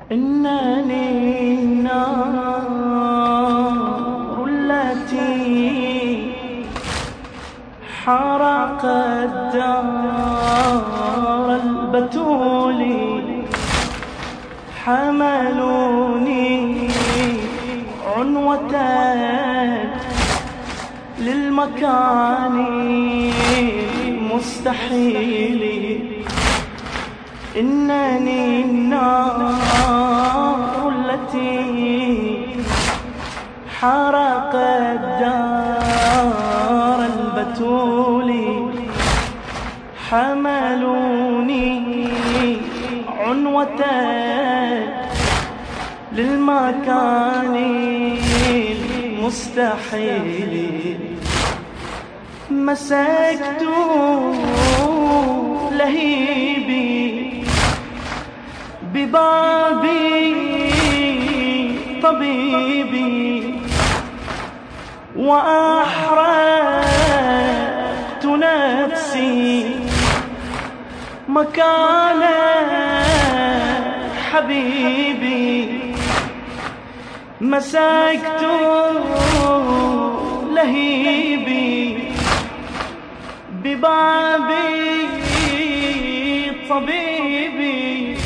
إنني النار التي حرقت دار البتول، حملوني عنوة للمكان المستحيل. إنني النار التي حرقت دار البتول، حملوني عنوة للمكان المستحيل. مسكت لهيبي ببابي طبيبي، وأحرقت نفسي مكان حبيبي. مسكت لهيبي ببابي طبيبي،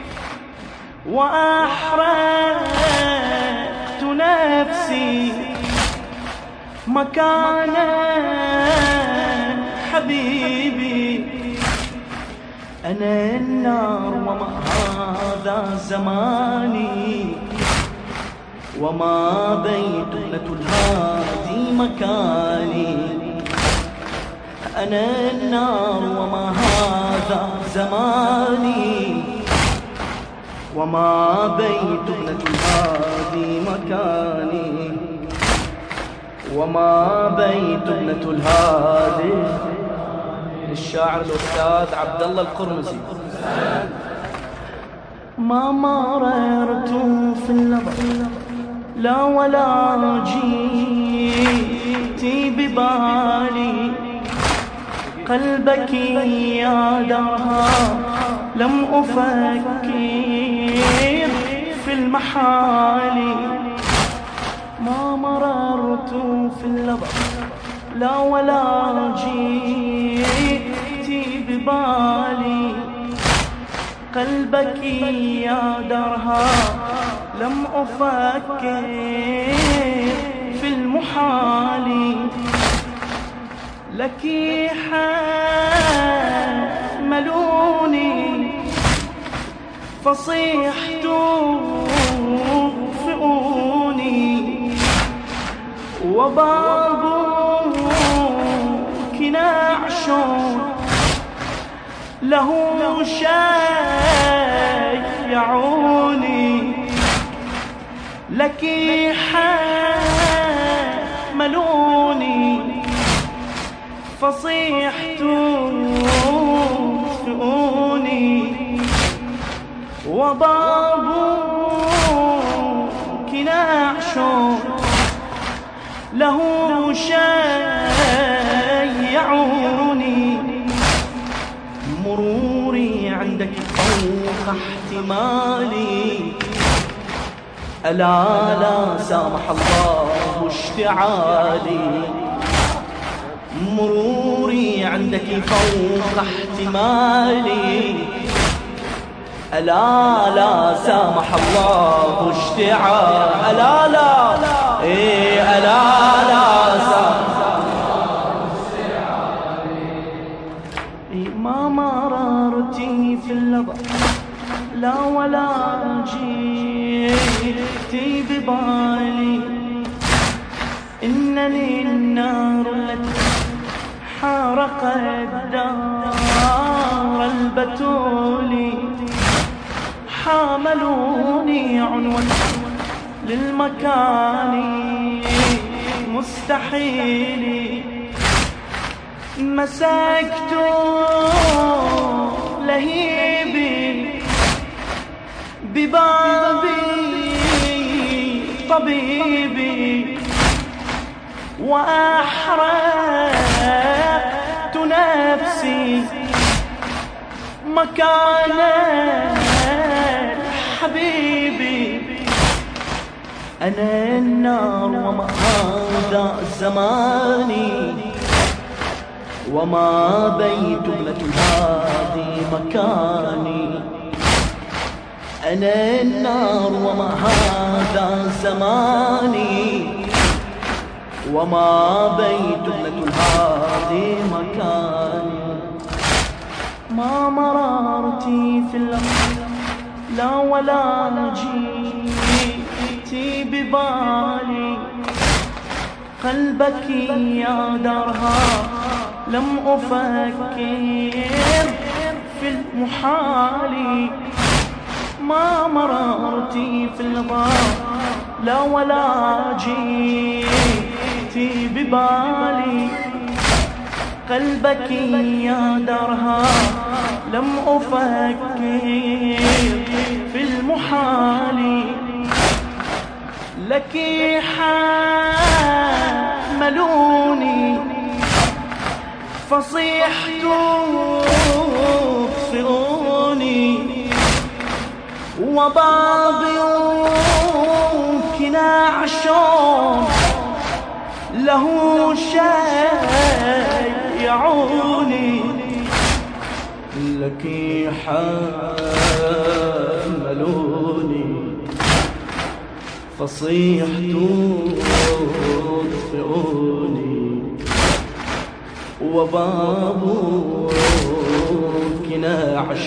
وأحرقت نفسي مكان حبيبي. أنا النار وما هذا زماني، وما بيت ابنة الهادي مكاني. أنا النار وما هذا زماني، وما بيت ابنة الهادي مكاني، وما بيت ابنة الهادي. للشاعر الأستاذ عبد الله القرمزي. ما مررت في اللظى لا ولا جيتي ببالي، قلبك يا درها لم أفكر في المحال. ما مررت في اللظى لا ولا جيتي ببالي، قلبك يا درها لم أفكر في المحال. لك حملوني فصيحت فئوني، وبابك نعش له شيعوني. لك حملوني فصيحت فئوني، وبابك نعش له شيعوني. مروري عندك فوق احتمالي، ألا لا سامح الله اشتعالي. مروري عندك فوق احتمالي، ألا لا سامح الله اشتعالي. ألا لا ألا لا سامح الله اشتعالي. ما مررتي في اللظى لا ولا جيتي ببالي، إنني النار التي حرقت دار البتول، حاملوني عنوة للمكان مستحيل. مسكت لهيبي ببابي طبيبي، وأحرقت نفسي مكان حبيبي. أنا النار وما هذا زماني، وما بيت ابنة الهادي مكاني. أنا النار وما هذا زماني، وما بيت ابنة الهادي مكاني. ما مررتي في الأرض لا ولا جيتي ببالي، قلبك يا درها لم أفكر في المحال. ما مررتي في الغار لا ولا جيتي ببالي، قلبك يا درها لم أفكر في المحال. لك حملوني فصيحت اطفئوني، وبابك نعش له شيعوني. لك حملوني فصيحت اطفئوني، وبابك نعش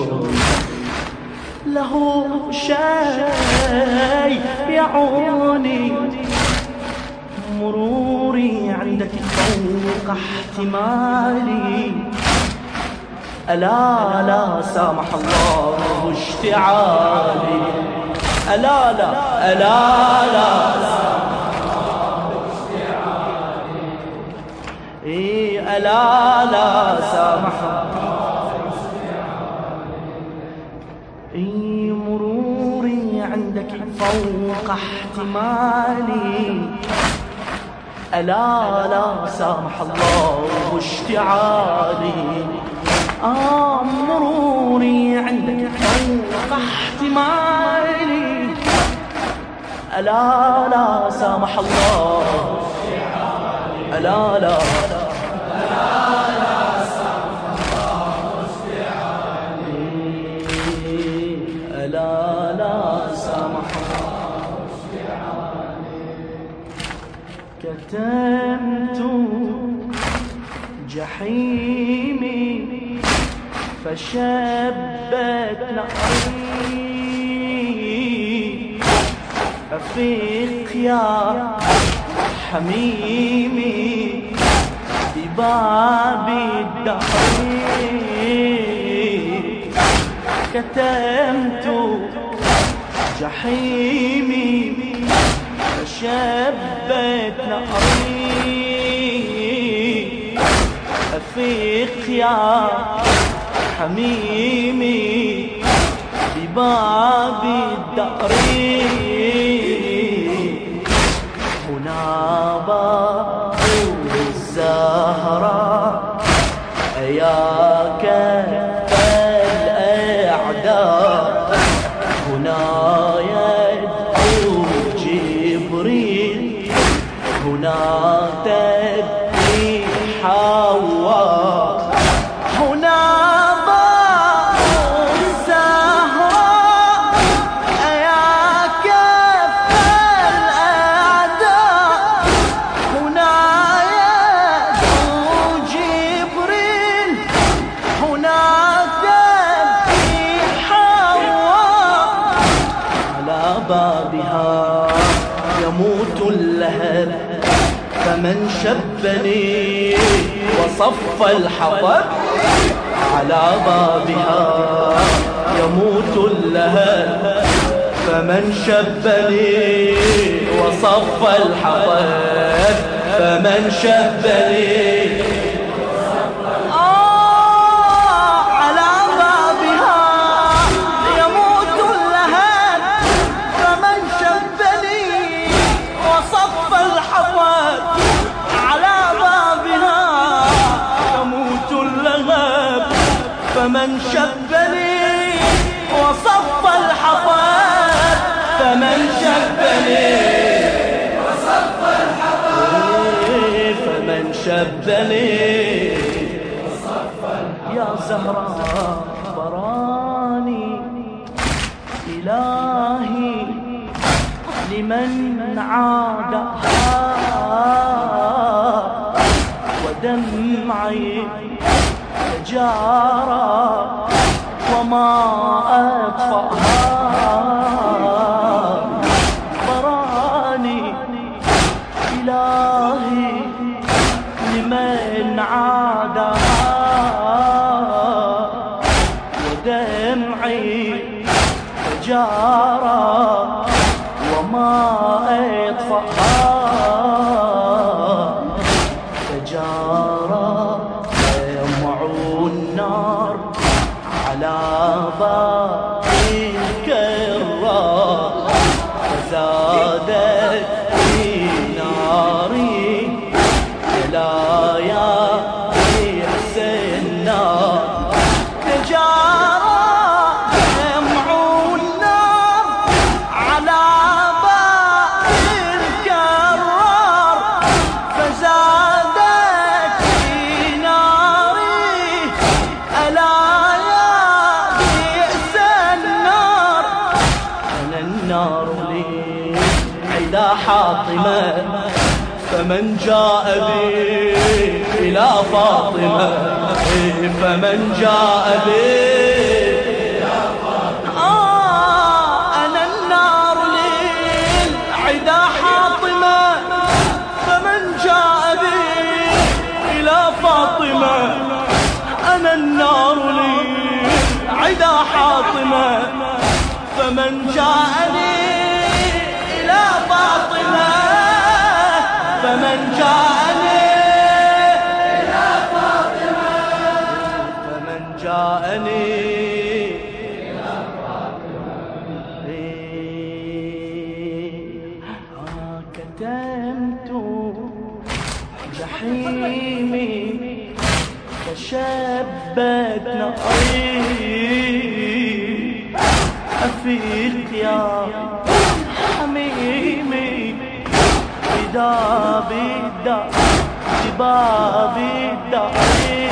له شيعوني. مروري عندك فوق احتمالي، ألا لا سامح الله اشتعالي. ألا لا ألا لا ألا لا سامح مروري عندك فوق احتمالي، ألا لا سامح الله اشتعالي. مروري عندك فوق احتمالي، ألا لا سامح الله ألا لا كتمت جحيمي فشبت ناري، أفيق يا حميمي بباب الدهر. كتمت جحيمي فشبت ناري، أفيق يا حميمي بباب الدهر. هنا باب الزهراء يا كف الأعداء، هنا يدعو جبريل، هنا تبكي حواء. هنا باب الزهراء يا كف الأعداء، هنا يدعو جبريل، هنا تبكي حواء. على بابها يموت اللهب، فمن شبني وصف الحطب. على بابها يموت اللهب، فمن شبني وصف الحطب. فمن شبني على بابها يموت اللهب، فمن شبني وصف الحطب. على بابها يموت اللهب، فمن شبني وصف الحطب. فمن شبني شبني يا زهراء براني إلهي لمن عادها ودمعي جارا وما أطفأها براني إلهي لمن عادها ودمعي جارا وما أطفأها تجارى يمع النار على باب الكرار فزادت في ناري لا يا ريس النار تجارى يمع النار على باب الكرار فزادت في ناري ألا يا ريس النار أنا النار لي عدا حاطمة فمن جاء بي إلى فاطمة فمن جاء بي إلى فاطمة أنا النار للعدا حاطمة فمن جاء بي إلى فاطمة أنا النار للعدا حاطمة فمن جاءني إلى فاطمة فمن جاءني إلى فاطمة فمن جاءني إلى فاطمة كتمت جحيمي فشبت ناري أفيق يا حميمي بدابي الدار ببابي الدار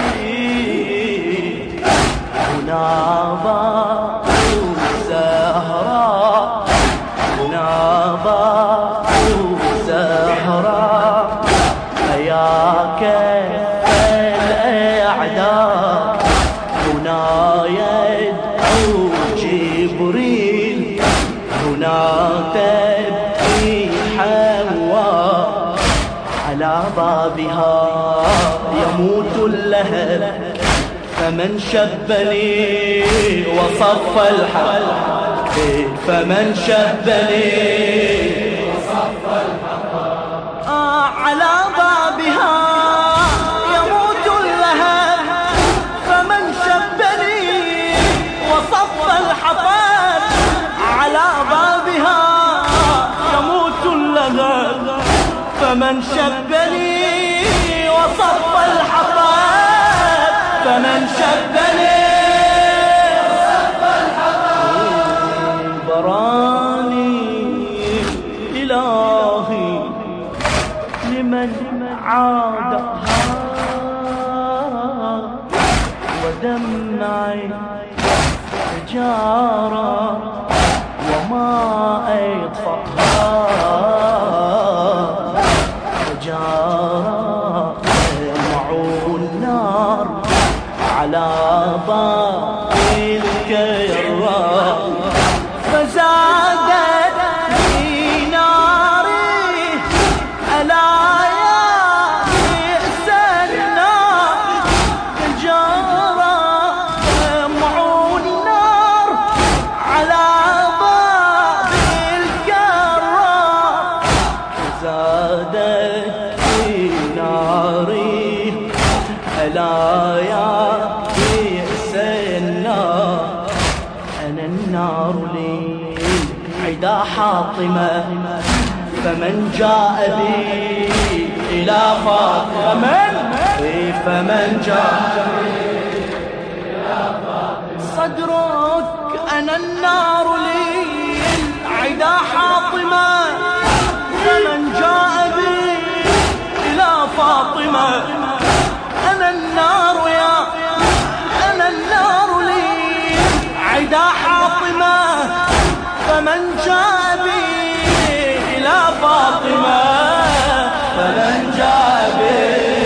هنا باب الزهراء هنا باب الزهراء يا كف الأعداء هنا يدعو جبريل هنا تبكي حواء على بابها يموت اللهب فمن شبني وصف الحق فمن شبني وصف الحق على بابها يموت اللهب فمن شبني وصف الحطب على بابها يموت اللهب فمن شبني وصف الحطب فمن شبني وصف الحطب براني إلهي لمن عادها ودمعي جارا وما أطفأها جارا يمع النار على باب الكرار فزادت في ناري ألا يا ريس النار جارا يمع النار على باب الكرار فزادت في ناري ألا يا ريس النار أنا النار لي عدا حاطمة فمن جاء بي إلى فاطمة فمن جاء بي إلى فاطمة صدرك أنا النار لي عدا حاطمة فمن جاء بي إلى فاطمة فمن جاء بي إلى فاطمة فمن جاء بي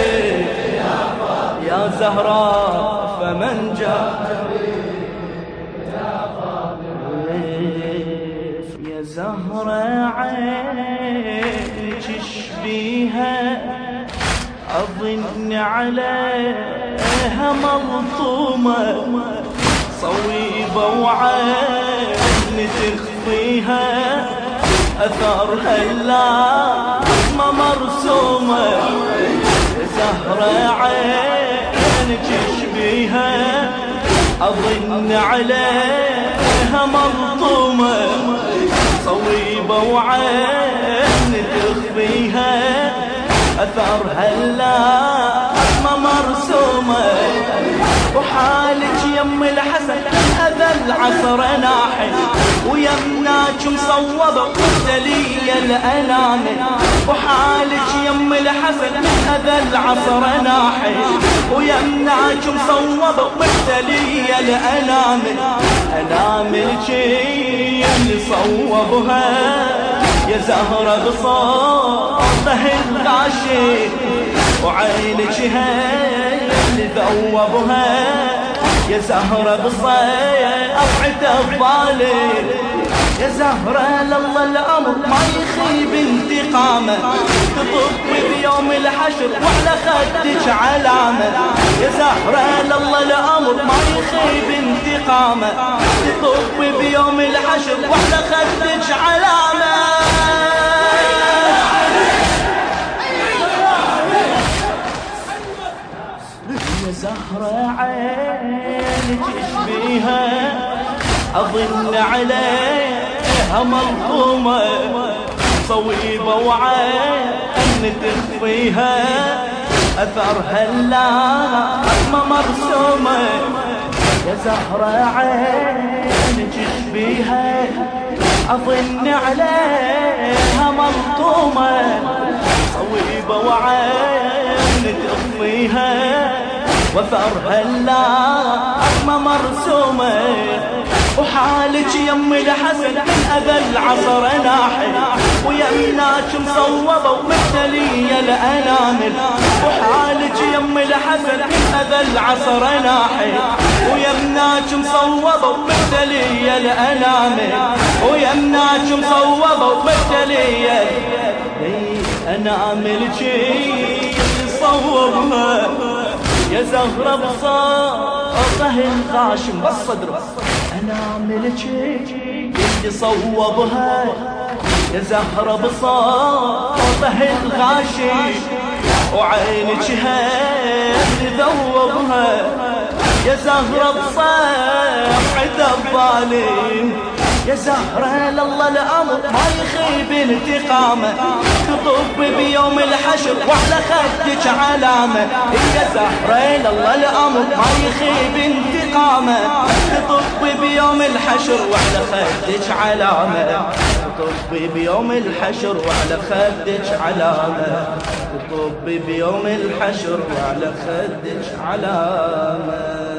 يا زهراء فمن جاء يا زهراء عينك شبيها أظن عليها ملطومة صويبة وعين تخفيها أثرها اللامة مرسومة زهرة عينك شبيها أظن عليها ملطومة صويبة وعين تخفيها أثرها اللامة مرسومة وحالك يم الحسن أذى العصر ناحي ويمناك مصوبة مختلية الأنامل وحالك يم الحسن أذى العصر ناحي ويمناك مصوبة مختلية الأنامل أناملك اللي صوبها يا زهرة بصوته الغاشي وعينك اللي ذوبها يا زهرة بصيحة الظالم يا زهرة لله الأمر ما يخيب انتقامه تطب بيوم الحشر وعلى خدك علامة يا زهرة لله الأمر ما يخيب انتقامه تطب بيوم الحشر وعلى خدك علامة يا زهرة عينك شبيها أظن عليها ملطومة صويبة وعين تخفيها أثرها اللامة مرسومة يا زهرة عينك شبيها أظن عليها ملطومة صويبة وعين تخفيها وثرها اللامة مرسومة وحالك يم الحسن من أذى العصر ناحي ويمناك مصوبة ومختلية الأنامل وحالك يم الحسن من أذى العصر ناحي ويمناك مصوبة ومختلية الأنامل ويمناك مصوبة ومختلية أناملك صوبها يا زهرة بصوته الغاشم بالصدر أناملك اللي صوبها يا زهرة بصوته الغاشم وعينك اللي ذوبها يا زهرة بصيحة الظالم يا زهرة لله الأمر ما يخيب انتقامه تطب بيوم الحشر وعلى خدك علامة يا زهرة لله الأمر ما يخيب انتقامه تطب بيوم الحشر وعلى خدك علامة تطب بيوم الحشر وعلى خدك علامة تطب بيوم الحشر وعلى خدك علامة